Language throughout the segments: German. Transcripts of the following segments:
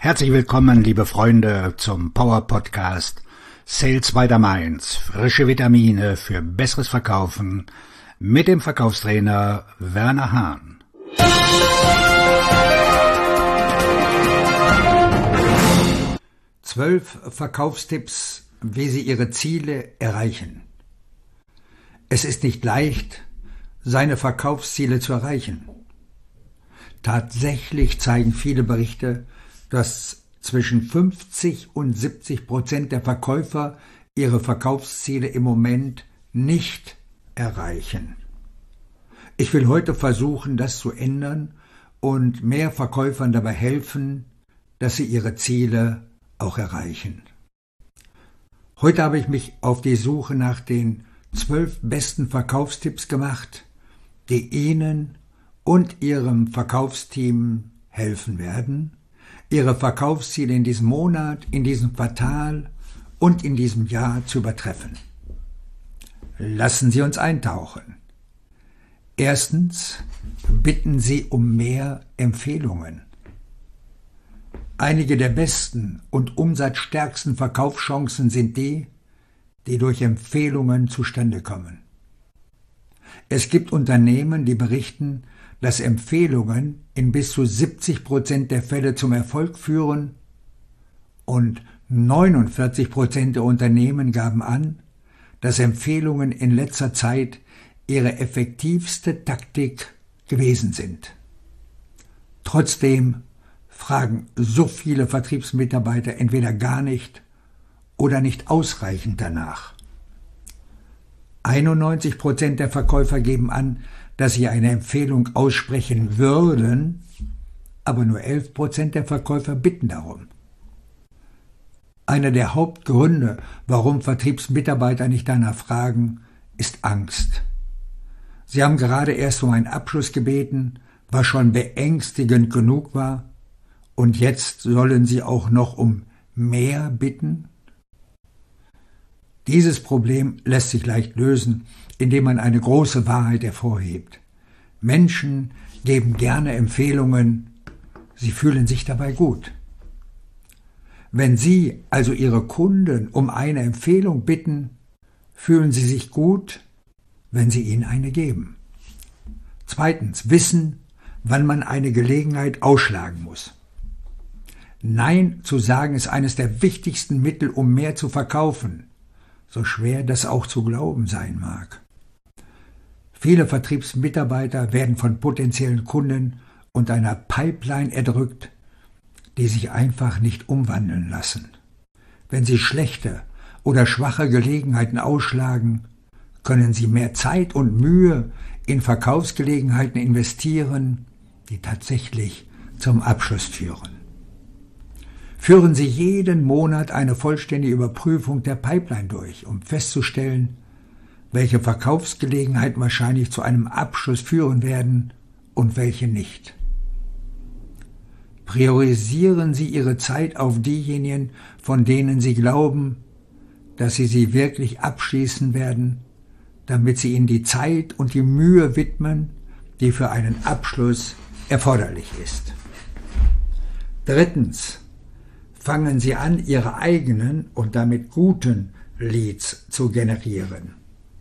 Herzlich willkommen, liebe Freunde, zum Power Podcast Sales by the Mainz. Frische Vitamine für besseres Verkaufen mit dem Verkaufstrainer Werner Hahn. Zwölf Verkaufstipps, wie Sie Ihre Ziele erreichen. Es ist nicht leicht, seine Verkaufsziele zu erreichen. Tatsächlich zeigen viele Berichte, dass zwischen 50 und 70% der Verkäufer ihre Verkaufsziele im Moment nicht erreichen. Ich will heute versuchen, das zu ändern und mehr Verkäufern dabei helfen, dass sie ihre Ziele auch erreichen. Heute habe ich mich auf die Suche nach den 12 besten Verkaufstipps gemacht, die Ihnen und Ihrem Verkaufsteam helfen werden, Ihre Verkaufsziele in diesem Monat, in diesem Quartal und in diesem Jahr zu übertreffen. Lassen Sie uns eintauchen. Erstens, bitten Sie um mehr Empfehlungen. Einige der besten und umsatzstärksten Verkaufschancen sind die durch Empfehlungen zustande kommen. Es gibt Unternehmen, die berichten, dass Empfehlungen in bis zu 70% der Fälle zum Erfolg führen und 49% der Unternehmen gaben an, dass Empfehlungen in letzter Zeit ihre effektivste Taktik gewesen sind. Trotzdem fragen so viele Vertriebsmitarbeiter entweder gar nicht oder nicht ausreichend danach. 91% der Verkäufer geben an, dass sie eine Empfehlung aussprechen würden, aber nur 11% der Verkäufer bitten darum. Einer der Hauptgründe, warum Vertriebsmitarbeiter nicht danach fragen, ist Angst. Sie haben gerade erst um einen Abschluss gebeten, was schon beängstigend genug war, und jetzt sollen sie auch noch um mehr bitten? Dieses Problem lässt sich leicht lösen, indem man eine große Wahrheit hervorhebt. Menschen geben gerne Empfehlungen, sie fühlen sich dabei gut. Wenn Sie also Ihre Kunden um eine Empfehlung bitten, fühlen sie sich gut, wenn Sie ihnen eine geben. Zweitens, wissen, wann man eine Gelegenheit ausschlagen muss. Nein zu sagen ist eines der wichtigsten Mittel, um mehr zu verkaufen, so schwer das auch zu glauben sein mag. Viele Vertriebsmitarbeiter werden von potenziellen Kunden und einer Pipeline erdrückt, die sich einfach nicht umwandeln lassen. Wenn sie schlechte oder schwache Gelegenheiten ausschlagen, können sie mehr Zeit und Mühe in Verkaufsgelegenheiten investieren, die tatsächlich zum Abschluss führen. Führen Sie jeden Monat eine vollständige Überprüfung der Pipeline durch, um festzustellen, welche Verkaufsgelegenheiten wahrscheinlich zu einem Abschluss führen werden und welche nicht. Priorisieren Sie Ihre Zeit auf diejenigen, von denen Sie glauben, dass sie wirklich abschließen werden, damit Sie ihnen die Zeit und die Mühe widmen, die für einen Abschluss erforderlich ist. Drittens, fangen Sie an, Ihre eigenen und damit guten Leads zu generieren.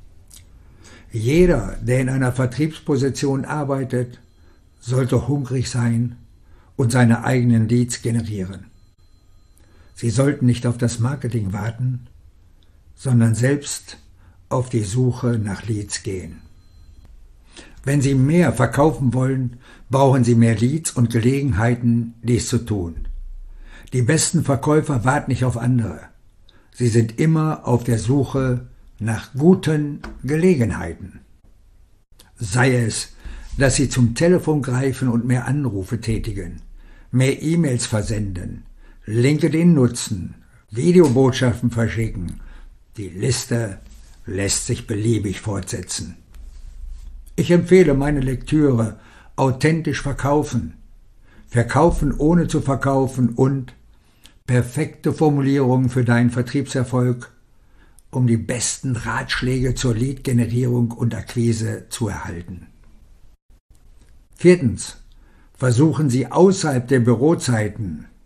Jeder, der in einer Vertriebsposition arbeitet, sollte hungrig sein und seine eigenen Leads generieren. Sie sollten nicht auf das Marketing warten, sondern selbst auf die Suche nach Leads gehen. Wenn Sie mehr verkaufen wollen, brauchen Sie mehr Leads und Gelegenheiten, dies zu tun. Die besten Verkäufer warten nicht auf andere. Sie sind immer auf der Suche nach guten Gelegenheiten. Sei es, dass Sie zum Telefon greifen und mehr Anrufe tätigen, mehr E-Mails versenden, LinkedIn nutzen, Videobotschaften verschicken. Die Liste lässt sich beliebig fortsetzen. Ich empfehle meine Lektüre Authentisch verkaufen, Verkaufen ohne zu verkaufen und Perfekte Formulierungen für deinen Vertriebserfolg, um die besten Ratschläge zur Lead-Generierung und Akquise zu erhalten. Viertens. Versuchen Sie außerhalb der Bürozeiten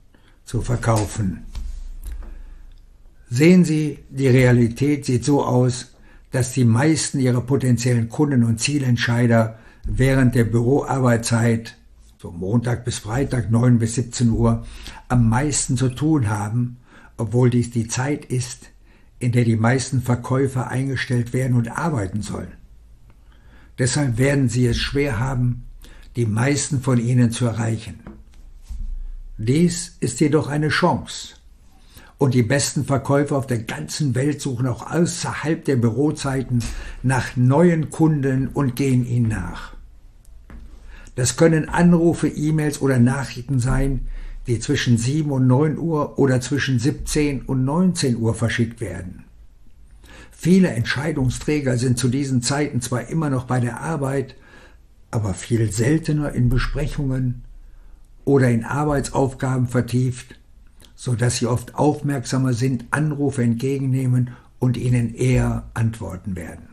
zu verkaufen. Sehen Sie, die Realität sieht so aus, dass die meisten Ihrer potenziellen Kunden und Zielentscheider während der Büroarbeitszeit, so Montag bis Freitag 9 bis 17 Uhr, am meisten zu tun haben, obwohl dies die Zeit ist, in der die meisten Verkäufer eingestellt werden und arbeiten sollen. Deshalb werden Sie es schwer haben, die meisten von ihnen zu erreichen. Dies ist jedoch eine Chance. Und die besten Verkäufer auf der ganzen Welt suchen auch außerhalb der Bürozeiten nach neuen Kunden und gehen ihnen nach. Das können Anrufe, E-Mails oder Nachrichten sein, die zwischen 7 und 9 Uhr oder zwischen 17 und 19 Uhr verschickt werden. Viele Entscheidungsträger sind zu diesen Zeiten zwar immer noch bei der Arbeit, aber viel seltener in Besprechungen oder in Arbeitsaufgaben vertieft, sodass sie oft aufmerksamer sind, Anrufe entgegennehmen und ihnen eher antworten werden.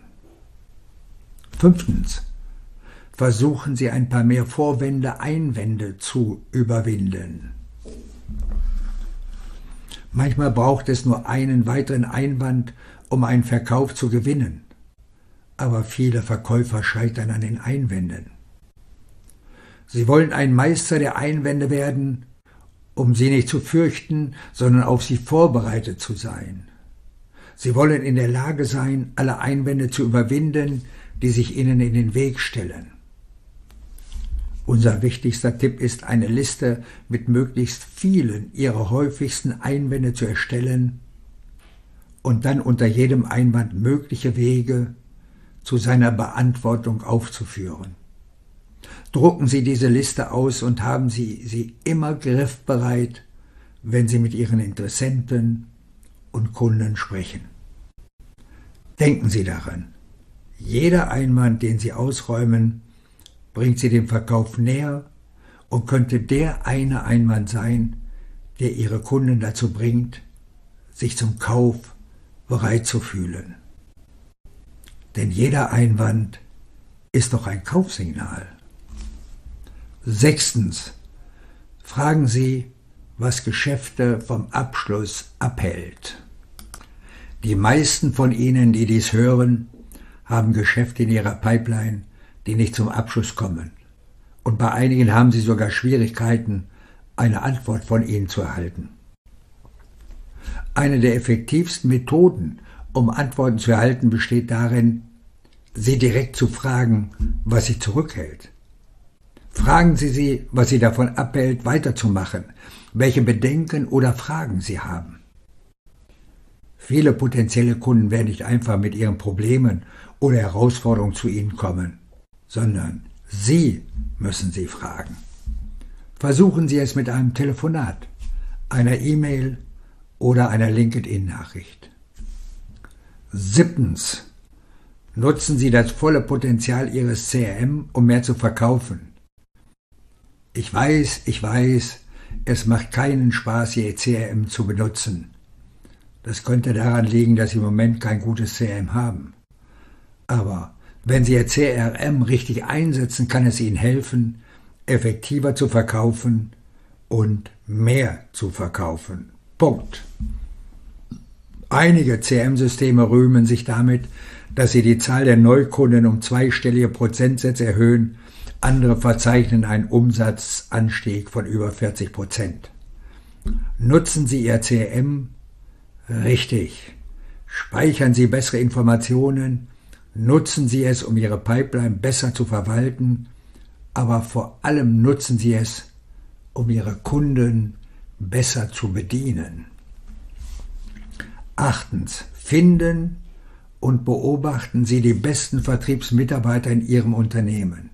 5. Versuchen Sie ein paar mehr Vorwände, Einwände zu überwinden. Manchmal braucht es nur einen weiteren Einwand, um einen Verkauf zu gewinnen. Aber viele Verkäufer scheitern an den Einwänden. Sie wollen ein Meister der Einwände werden, um sie nicht zu fürchten, sondern auf sie vorbereitet zu sein. Sie wollen in der Lage sein, alle Einwände zu überwinden, die sich ihnen in den Weg stellen. Unser wichtigster Tipp ist, eine Liste mit möglichst vielen Ihrer häufigsten Einwände zu erstellen und dann unter jedem Einwand mögliche Wege zu seiner Beantwortung aufzuführen. Drucken Sie diese Liste aus und haben Sie sie immer griffbereit, wenn Sie mit Ihren Interessenten und Kunden sprechen. Denken Sie daran, jeder Einwand, den Sie ausräumen, bringt Sie dem Verkauf näher und könnte der eine Einwand sein, der Ihre Kunden dazu bringt, sich zum Kauf bereit zu fühlen. Denn jeder Einwand ist doch ein Kaufsignal. 6. Fragen Sie, was Geschäfte vom Abschluss abhält. Die meisten von Ihnen, die dies hören, haben Geschäfte in ihrer Pipeline, die nicht zum Abschluss kommen. Und bei einigen haben Sie sogar Schwierigkeiten, eine Antwort von Ihnen zu erhalten. Eine der effektivsten Methoden, um Antworten zu erhalten, besteht darin, Sie direkt zu fragen, was Sie zurückhält. Fragen Sie sie, was Sie davon abhält, weiterzumachen, welche Bedenken oder Fragen Sie haben. Viele potenzielle Kunden werden nicht einfach mit ihren Problemen oder Herausforderungen zu Ihnen kommen, sondern Sie müssen sie fragen. Versuchen Sie es mit einem Telefonat, einer E-Mail oder einer LinkedIn-Nachricht. 7. Nutzen Sie das volle Potenzial Ihres CRM, um mehr zu verkaufen. Ich weiß, es macht keinen Spaß, Ihr CRM zu benutzen. Das könnte daran liegen, dass Sie im Moment kein gutes CRM haben. Aber wenn Sie Ihr CRM richtig einsetzen, kann es Ihnen helfen, effektiver zu verkaufen und mehr zu verkaufen. Punkt. Einige CRM-Systeme rühmen sich damit, dass sie die Zahl der Neukunden um zweistellige Prozentsätze erhöhen. Andere verzeichnen einen Umsatzanstieg von über 40%. Nutzen Sie Ihr CRM richtig. Speichern Sie bessere Informationen. Nutzen Sie es, um Ihre Pipeline besser zu verwalten. Aber vor allem nutzen Sie es, um Ihre Kunden besser zu bedienen. 8. Finden und beobachten Sie die besten Vertriebsmitarbeiter in Ihrem Unternehmen.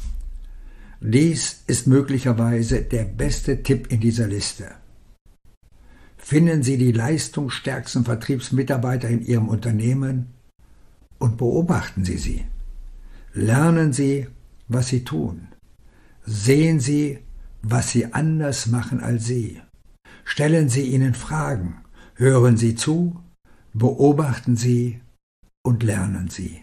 Dies ist möglicherweise der beste Tipp in dieser Liste. Finden Sie die leistungsstärksten Vertriebsmitarbeiter in Ihrem Unternehmen und beobachten Sie sie. Lernen Sie, was sie tun. Sehen Sie, was sie anders machen als Sie. Stellen Sie ihnen Fragen. Hören Sie zu, beobachten Sie und lernen Sie.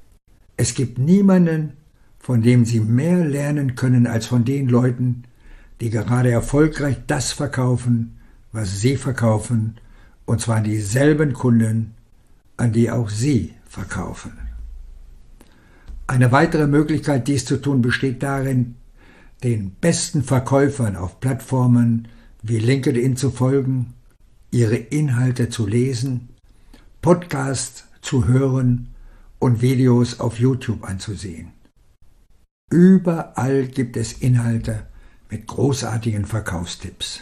Es gibt niemanden, von dem Sie mehr lernen können als von den Leuten, die gerade erfolgreich das verkaufen, was Sie verkaufen, und zwar an dieselben Kunden, an die auch Sie verkaufen. Eine weitere Möglichkeit, dies zu tun, besteht darin, den besten Verkäufern auf Plattformen wie LinkedIn zu folgen, ihre Inhalte zu lesen, Podcasts zu hören und Videos auf YouTube anzusehen. Überall gibt es Inhalte mit großartigen Verkaufstipps.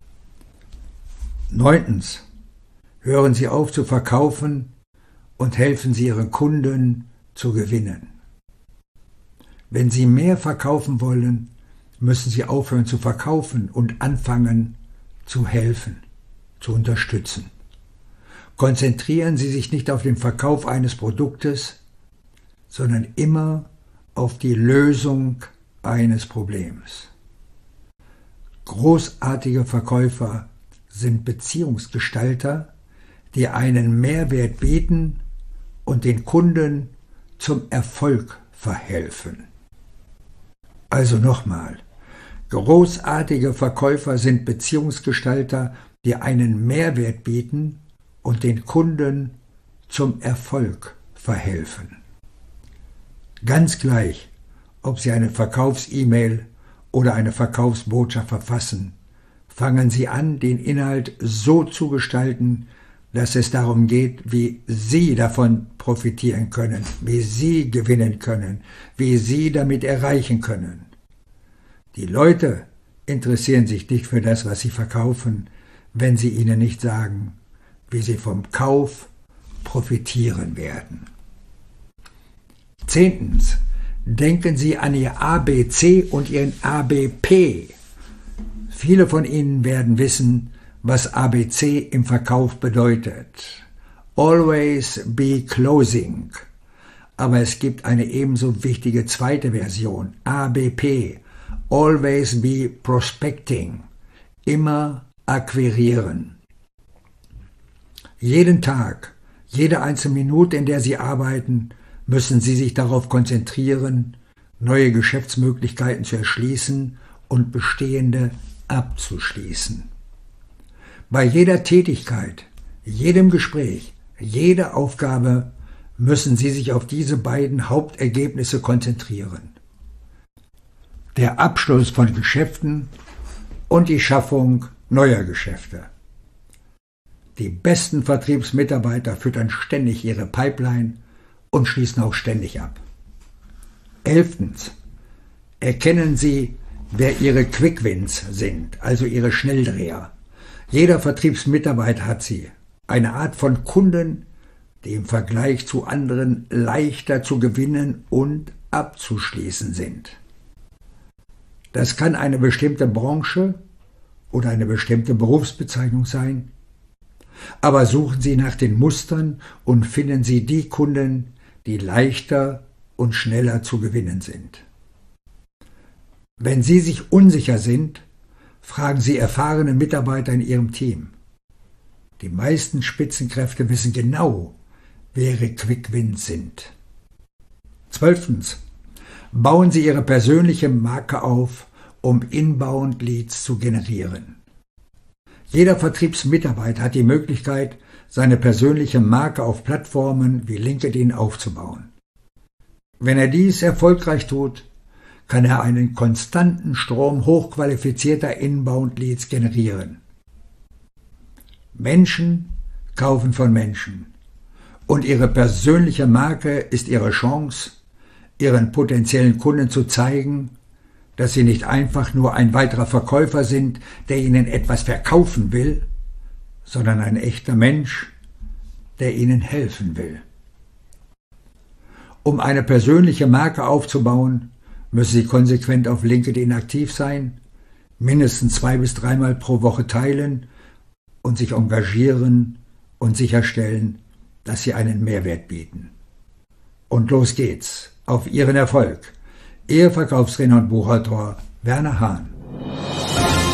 9. Hören Sie auf zu verkaufen und helfen Sie Ihren Kunden zu gewinnen. Wenn Sie mehr verkaufen wollen, müssen Sie aufhören zu verkaufen und anfangen zu helfen, zu unterstützen. Konzentrieren Sie sich nicht auf den Verkauf eines Produktes, sondern immer auf die Lösung eines Problems. Großartige Verkäufer sind Beziehungsgestalter, die einen Mehrwert bieten und den Kunden zum Erfolg verhelfen. Also nochmal, großartige Verkäufer sind Beziehungsgestalter, die einen Mehrwert bieten und den Kunden zum Erfolg verhelfen. Ganz gleich, ob Sie eine Verkaufs-E-Mail oder eine Verkaufsbotschaft verfassen, fangen Sie an, den Inhalt so zu gestalten, dass es darum geht, wie Sie davon profitieren können, wie Sie gewinnen können, wie Sie damit erreichen können. Die Leute interessieren sich nicht für das, was Sie verkaufen, wenn Sie ihnen nicht sagen, wie sie vom Kauf profitieren werden. 10. Denken Sie an Ihr ABC und Ihren ABP. Viele von Ihnen werden wissen, was ABC im Verkauf bedeutet. Always be closing. Aber es gibt eine ebenso wichtige zweite Version, ABP. Always be prospecting. Immer akquirieren. Jeden Tag, jede einzelne Minute, in der Sie arbeiten, müssen Sie sich darauf konzentrieren, neue Geschäftsmöglichkeiten zu erschließen und bestehende abzuschließen. Bei jeder Tätigkeit, jedem Gespräch, jeder Aufgabe müssen Sie sich auf diese beiden Hauptergebnisse konzentrieren. Der Abschluss von Geschäften und die Schaffung neuer Geschäfte. Die besten Vertriebsmitarbeiter füttern ständig ihre Pipeline und schließen auch ständig ab. 11. Erkennen Sie, wer Ihre Quick-Wins sind, also Ihre Schnelldreher. Jeder Vertriebsmitarbeiter hat sie, eine Art von Kunden, die im Vergleich zu anderen leichter zu gewinnen und abzuschließen sind. Das kann eine bestimmte Branche oder eine bestimmte Berufsbezeichnung sein. Aber suchen Sie nach den Mustern und finden Sie die Kunden, die leichter und schneller zu gewinnen sind. Wenn Sie sich unsicher sind, fragen Sie erfahrene Mitarbeiter in Ihrem Team. Die meisten Spitzenkräfte wissen genau, wer ihre Quick-Wins sind. 12. Bauen Sie Ihre persönliche Marke auf, um Inbound-Leads zu generieren. Jeder Vertriebsmitarbeiter hat die Möglichkeit, seine persönliche Marke auf Plattformen wie LinkedIn aufzubauen. Wenn er dies erfolgreich tut, kann er einen konstanten Strom hochqualifizierter Inbound-Leads generieren. Menschen kaufen von Menschen und Ihre persönliche Marke ist Ihre Chance, Ihren potenziellen Kunden zu zeigen, dass Sie nicht einfach nur ein weiterer Verkäufer sind, der Ihnen etwas verkaufen will, sondern ein echter Mensch, der Ihnen helfen will. Um eine persönliche Marke aufzubauen, müssen Sie konsequent auf LinkedIn aktiv sein, mindestens 2 bis 3 Mal pro Woche teilen und sich engagieren und sicherstellen, dass Sie einen Mehrwert bieten. Und los geht's, auf Ihren Erfolg. Ihr Verkaufstrainer und Buchautor Werner Hahn.